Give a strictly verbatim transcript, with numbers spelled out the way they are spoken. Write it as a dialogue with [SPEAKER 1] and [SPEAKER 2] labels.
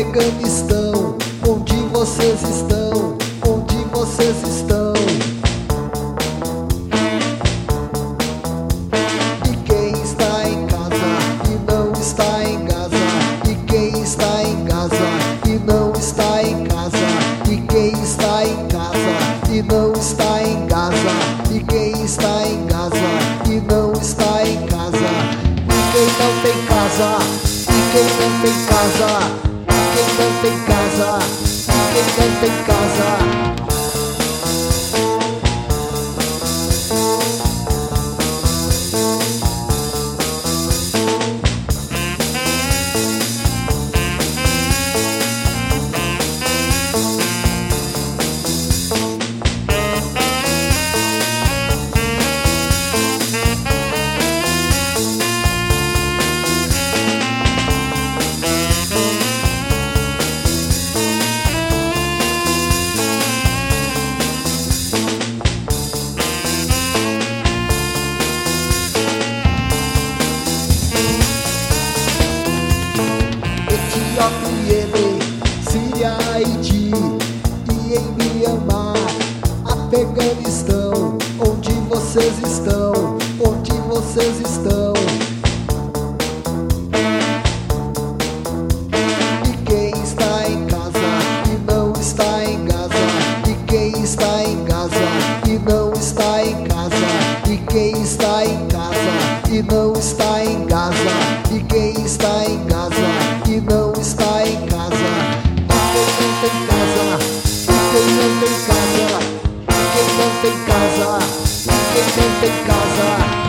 [SPEAKER 1] Afeganistão, onde vocês estão? Onde vocês estão? E quem está em casa e não está em Gaza? E quem está em Gaza e não está em casa? E quem está em casa e não está em Gaza? E quem está em Gaza e não está em casa? E quem não tem casa? E quem não tem casa? Quem não tem casa, quem não tem casa. Iêmen, Síria, Haiti e em Mianmar, Afeganistão, onde vocês estão? Onde vocês estão? E quem está em casa e não está em Gaza? E quem está em Gaza e não está em casa? E quem está em casa e não está em Gaza? E quem está em Gaza e não está em casa? E quem não tem casa? E quem não tem casa? E quem não tem casa? E quem não tem casa?